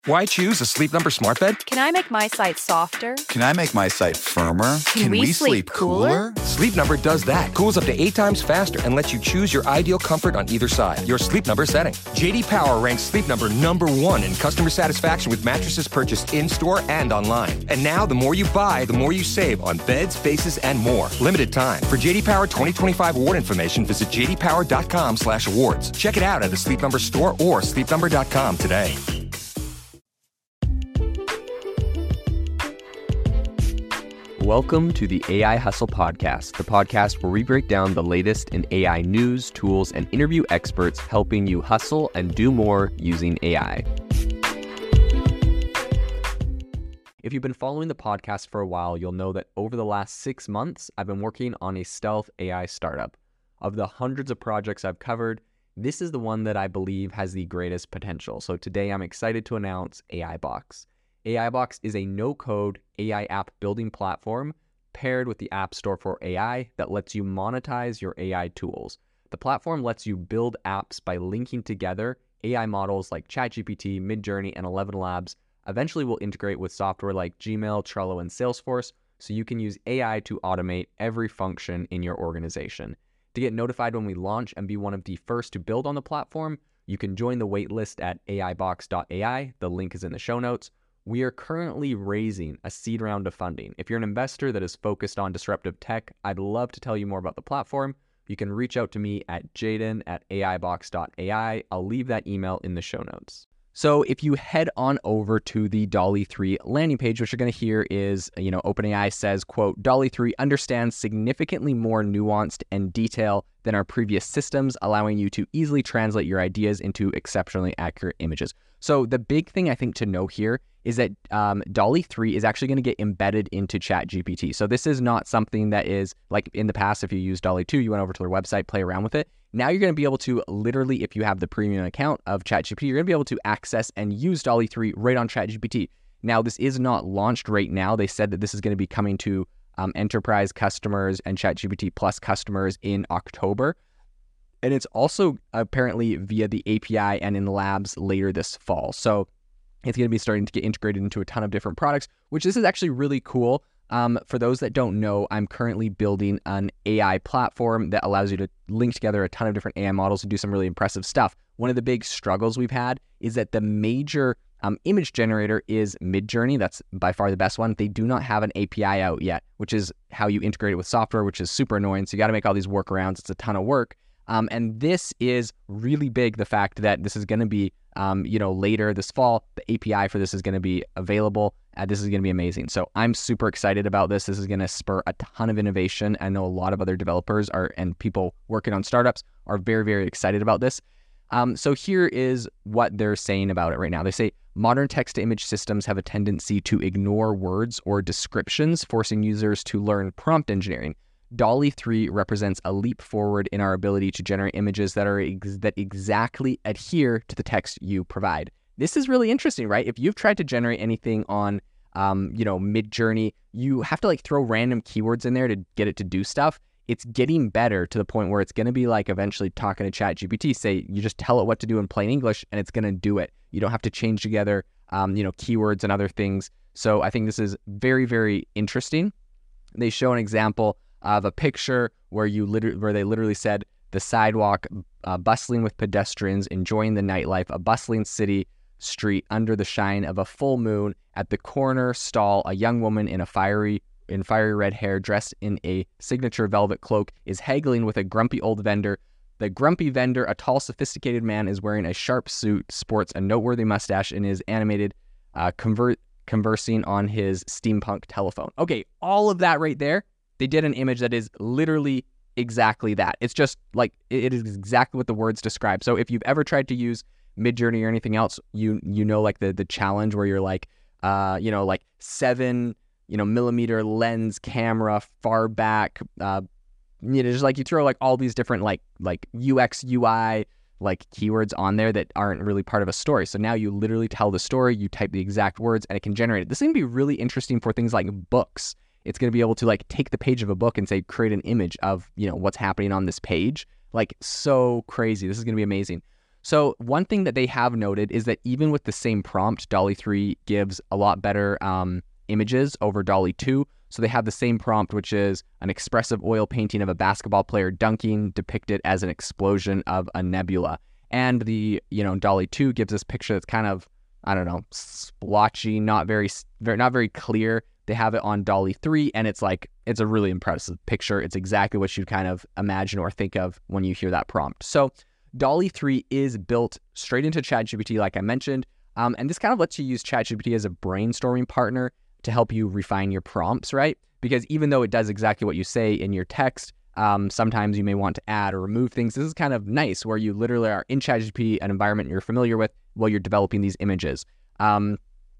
Why choose a Sleep Number smart bed? Can I make my site softer? Can I make my site firmer? Can we sleep cooler? Sleep Number does that. Cools up to 8 times faster and lets you choose your ideal comfort on either side. Your Sleep Number setting. JD Power ranks Sleep Number #1 in customer satisfaction with mattresses purchased in-store and online. And now, the more you buy, the more you save on beds, bases, and more. Limited time. For JD Power 2025 award information, visit jdpower.com/awards. Check it out at a Sleep Number store or sleepnumber.com today. Welcome to the AI Hustle Podcast, the podcast where we break down the latest in AI news, tools, and interview experts helping you hustle and do more using AI. If you've been following the podcast for a while, you'll know that over the last 6 months, I've been working on a stealth AI startup. Of the hundreds of projects I've covered, this is the one that I believe has the greatest potential. So today I'm excited to announce AIBox. AIBox is a no-code AI app building platform paired with the App Store for AI that lets you monetize your AI tools. The platform lets you build apps by linking together AI models like ChatGPT, Midjourney, and ElevenLabs. Eventually will integrate with software like Gmail, Trello, and Salesforce, so you can use AI to automate every function in your organization. To get notified when we launch and be one of the first to build on the platform, you can join the waitlist at aibox.ai. The link is in the show notes. We are currently raising a seed round of funding. If you're an investor that is focused on disruptive tech, I'd love to tell you more about the platform. You can reach out to me at jaden@aibox.ai. I'll leave that email in the show notes. So if you head on over to the DALL-E 3 landing page, what you're going to hear is, OpenAI says, quote, DALL-E 3 understands significantly more nuanced and detail than our previous systems, allowing you to easily translate your ideas into exceptionally accurate images. So the big thing I think to know here is that DALL-E 3 is actually going to get embedded into ChatGPT. So this is not something that is like in the past, if you use DALL-E 2, you went over to their website, play around with it. Now you're going to be able to literally, if you have the premium account of ChatGPT, you're going to be able to access and use DALL-E 3 right on ChatGPT. Now, this is not launched right now. They said that this is going to be coming to enterprise customers and ChatGPT Plus customers in October. And it's also apparently via the API and in the labs later this fall. So it's going to be starting to get integrated into a ton of different products, which this is actually really cool. For those that don't know, I'm currently building an AI platform that allows you to link together a ton of different AI models to do some really impressive stuff. One of the big struggles we've had is that the major image generator is Midjourney. That's by far the best one. They do not have an API out yet, which is how you integrate it with software, which is super annoying. So you got to make all these workarounds. It's a ton of work. And this is really big, the fact that this is going to be, later this fall. The API for this is going to be available. This is going to be amazing. So I'm super excited about this. This is going to spur a ton of innovation. I know a lot of other developers and people working on startups are very, very excited about this. So here is what they're saying about it right now. They say modern text-to-image systems have a tendency to ignore words or descriptions, forcing users to learn prompt engineering. DALL-E 3 represents a leap forward in our ability to generate images that are that exactly adhere to the text you provide. This is really interesting, right? If you've tried to generate anything on, Midjourney, you have to throw random keywords in there to get it to do stuff. It's getting better to the point where it's going to be eventually talking to ChatGPT. Say you just tell it what to do in plain English, and it's going to do it. You don't have to change together, keywords and other things. So I think this is very, very interesting. They show an example of a picture where they literally said the sidewalk bustling with pedestrians enjoying the nightlife, a bustling city street under the shine of a full moon. At the corner stall, a young woman in fiery red hair, dressed in a signature velvet cloak, is haggling with a grumpy old vendor. The grumpy vendor, a tall, sophisticated man, is wearing a sharp suit, sports a noteworthy mustache, and is animated, conversing on his steampunk telephone. Okay, all of that right there. They did an image that is literally exactly that. It's just it is exactly what the words describe. So if you've ever tried to use Midjourney or anything else, the challenge where you're 7 millimeter lens camera far back, just you throw all these different UX UI keywords on there that aren't really part of a story. So now you literally tell the story, you type the exact words, and it can generate it. This is going to be really interesting for things like books. It's going to be able to take the page of a book and say, create an image of, what's happening on this page. So crazy. This is going to be amazing. So one thing that they have noted is that even with the same prompt, DALL-E 3 gives a lot better images over DALL-E 2. So they have the same prompt, which is an expressive oil painting of a basketball player dunking depicted as an explosion of a nebula. And the, DALL-E 2 gives this picture that's kind of, I don't know, splotchy, not very clear. They have it on DALL-E 3, and it's a really impressive picture. It's exactly what you'd kind of imagine or think of when you hear that prompt. So DALL-E 3 is built straight into ChatGPT, like I mentioned, and this kind of lets you use ChatGPT as a brainstorming partner to help you refine your prompts, right? Because even though it does exactly what you say in your text, sometimes you may want to add or remove things. This is kind of nice where you literally are in ChatGPT, an environment you're familiar with, while you're developing these images. And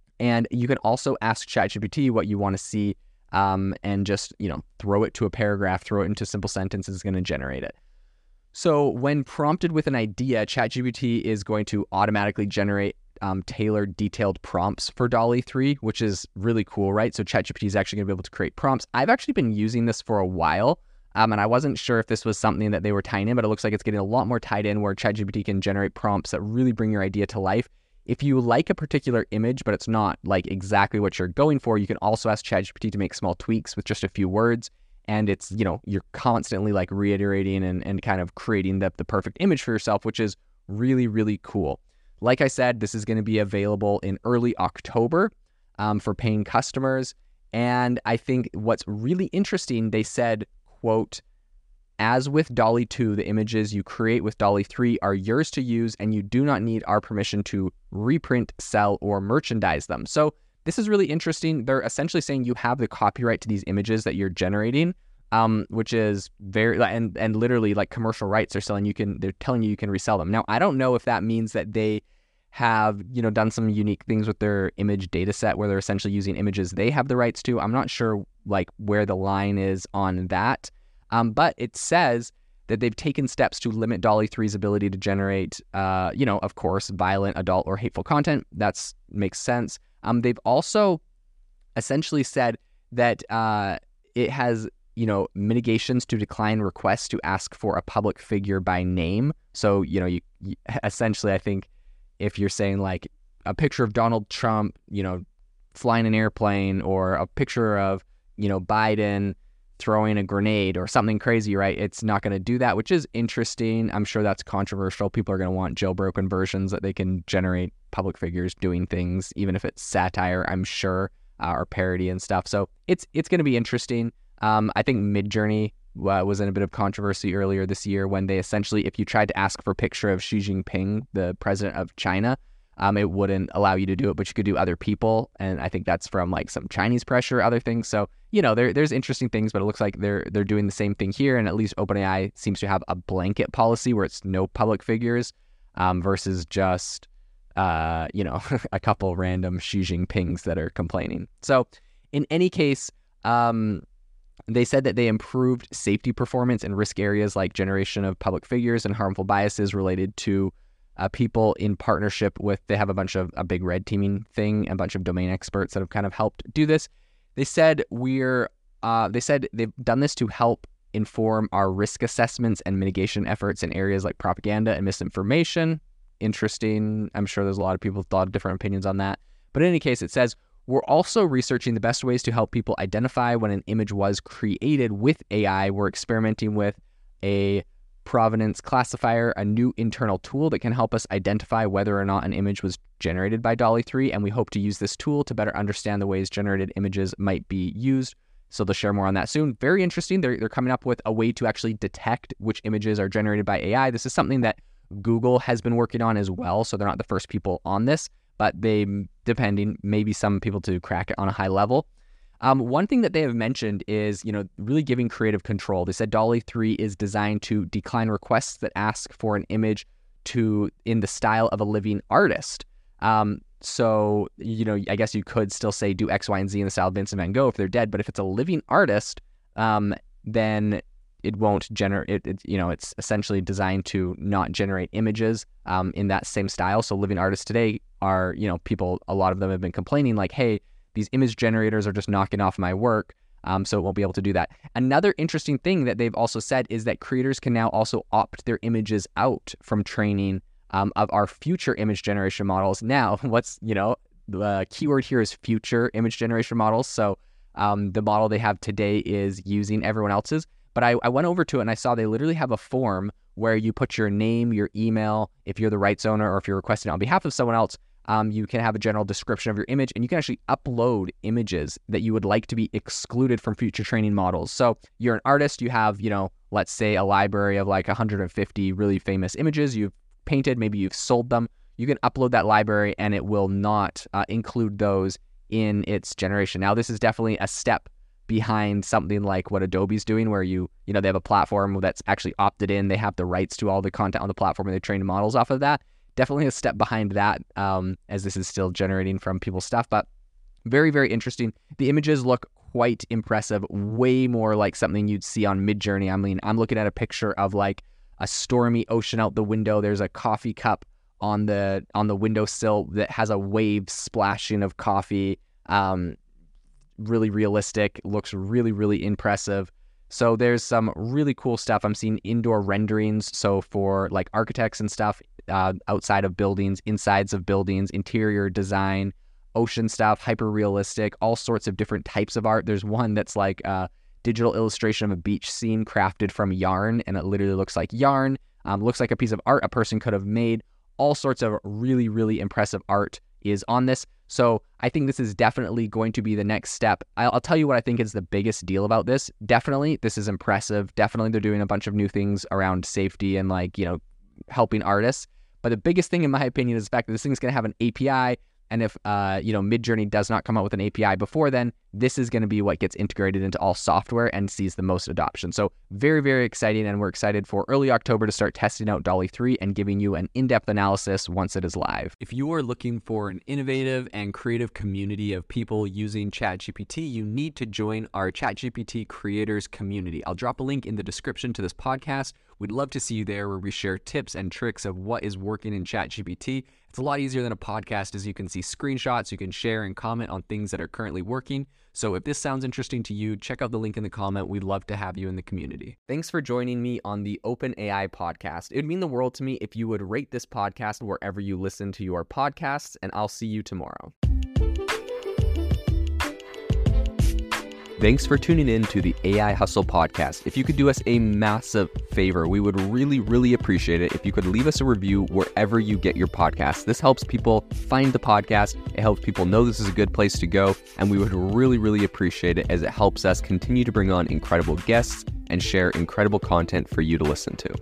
you can also ask ChatGPT what you want to see and just, throw it to a paragraph, throw it into simple sentences, it's going to generate it. So when prompted with an idea, ChatGPT is going to automatically generate tailored, detailed prompts for DALL-E 3, which is really cool, right? So ChatGPT is actually going to be able to create prompts. I've actually been using this for a while, and I wasn't sure if this was something that they were tying in, but it looks like it's getting a lot more tied in where ChatGPT can generate prompts that really bring your idea to life. If you like a particular image, but it's not like exactly what you're going for, you can also ask ChatGPT to make small tweaks with just a few words. And it's, you're constantly like reiterating and kind of creating the perfect image for yourself, which is really, really cool. Like I said, this is going to be available in early October for paying customers. And I think what's really interesting, they said, quote, as with DALL-E 2, the images you create with DALL-E 3 are yours to use, and you do not need our permission to reprint, sell, or merchandise them. So this is really interesting. They're essentially saying you have the copyright to these images that you're generating, which is very, and literally like commercial rights they're telling you you can resell them. Now, I don't know if that means that they have, done some unique things with their image data set where they're essentially using images they have the rights to. I'm not sure like where the line is on that. But it says that they've taken steps to limit DALL-E 3's ability to generate, of course, violent, adult, or hateful content. That makes sense. They've also essentially said that it has, mitigations to decline requests to ask for a public figure by name. So, you essentially, I think if you're saying like a picture of Donald Trump, flying an airplane, or a picture of, Biden throwing a grenade or something crazy, right? It's not going to do that, which is interesting. I'm sure that's controversial. People are going to want jailbroken versions that they can generate public figures doing things, even if it's satire, I'm sure, or parody and stuff. So it's going to be interesting. I think Midjourney was in a bit of controversy earlier this year when they essentially, if you tried to ask for a picture of Xi Jinping, the president of China, it wouldn't allow you to do it, but you could do other people. And I think that's from like some Chinese pressure, other things. So, there's interesting things, but it looks like they're doing the same thing here. And at least OpenAI seems to have a blanket policy where it's no public figures versus just, a couple random Xi Jinpings that are complaining. So in any case, they said that they improved safety performance in risk areas like generation of public figures and harmful biases related to people in partnership with, they have a big red teaming thing, a bunch of domain experts that have kind of helped do this. They said they've done this to help inform our risk assessments and mitigation efforts in areas like propaganda and misinformation. Interesting. I'm sure there's a lot of people who thought different opinions on that. But in any case, it says, we're also researching the best ways to help people identify when an image was created with AI. We're experimenting with a provenance classifier, a new internal tool that can help us identify whether or not an image was generated by DALL-E 3, and we hope to use this tool to better understand the ways generated images might be used. So they'll share more on that soon. Very interesting. They're coming up with a way to actually detect which images are generated by AI. This is something that Google has been working on as well, so they're not the first people on this, but maybe some people to crack it on a high level. One thing that they have mentioned is, really giving creative control. They said DALL-E 3 is designed to decline requests that ask for an image in the style of a living artist. So, I guess you could still say do X, Y, and Z in the style of Vincent van Gogh if they're dead. But if it's a living artist, then it won't generate it's essentially designed to not generate images in that same style. So living artists today are, people, a lot of them have been complaining like, hey, these image generators are just knocking off my work. So it won't be able to do that. Another interesting thing that they've also said is that creators can now also opt their images out from training of our future image generation models. Now, the keyword here is future image generation models. So the model they have today is using everyone else's. But I went over to it and I saw they literally have a form where you put your name, your email, if you're the rights owner or if you're requesting it on behalf of someone else. You can have a general description of your image, and you can actually upload images that you would like to be excluded from future training models. So you're an artist, you have, let's say a library of like 150 really famous images you've painted, maybe you've sold them. You can upload that library and it will not include those in its generation. Now, this is definitely a step behind something like what Adobe's doing, where they have a platform that's actually opted in. They have the rights to all the content on the platform and they train models off of that. Definitely a step behind that, as this is still generating from people's stuff, but very, very interesting. The images look quite impressive, way more like something you'd see on Midjourney. I mean, I'm looking at a picture of like a stormy ocean out the window. There's a coffee cup on the windowsill that has a wave splashing of coffee. Really realistic, looks really, really impressive. So there's some really cool stuff. I'm seeing indoor renderings. So for like architects and stuff, outside of buildings, insides of buildings, interior design, ocean stuff, hyper realistic, all sorts of different types of art. There's one that's like a digital illustration of a beach scene crafted from yarn, and it literally looks like yarn. Looks like a piece of art a person could have made. All sorts of really, really impressive art is on this. So I think this is definitely going to be the next step. I'll tell you what I think is the biggest deal about this. Definitely, this is impressive. Definitely, they're doing a bunch of new things around safety and helping artists. But the biggest thing, in my opinion, is the fact that this thing is going to have an API. And if, Midjourney does not come out with an API before then, this is going to be what gets integrated into all software and sees the most adoption. So very, very exciting. And we're excited for early October to start testing out DALL-E 3 and giving you an in-depth analysis once it is live. If you are looking for an innovative and creative community of people using ChatGPT, you need to join our ChatGPT creators community. I'll drop a link in the description to this podcast. We'd love to see you there, where we share tips and tricks of what is working in ChatGPT. It's a lot easier than a podcast, as you can see screenshots, you can share and comment on things that are currently working. So if this sounds interesting to you, check out the link in the comment. We'd love to have you in the community. Thanks for joining me on the OpenAI podcast. It would mean the world to me if you would rate this podcast wherever you listen to your podcasts, and I'll see you tomorrow. Thanks for tuning in to the AI Hustle podcast. If you could do us a massive favor, we would really, really appreciate it if you could leave us a review wherever you get your podcasts. This helps people find the podcast. It helps people know this is a good place to go. And we would really, really appreciate it, as it helps us continue to bring on incredible guests and share incredible content for you to listen to.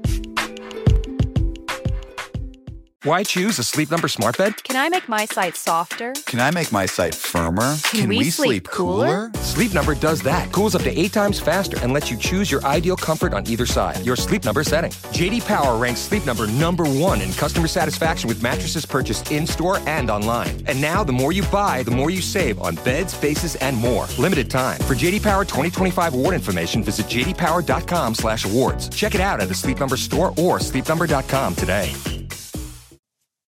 Why choose a Sleep Number smart bed? Can I make my site softer? Can I make my site firmer? Can we sleep cooler? Sleep Number does that. Cools up to 8 times faster and lets you choose your ideal comfort on either side. Your Sleep Number setting. JD Power ranks Sleep Number #1 in customer satisfaction with mattresses purchased in-store and online. And now, the more you buy, the more you save on beds, bases, and more. Limited time. For JD Power 2025 award information, visit jdpower.com/awards. Check it out at the Sleep Number store or sleepnumber.com today.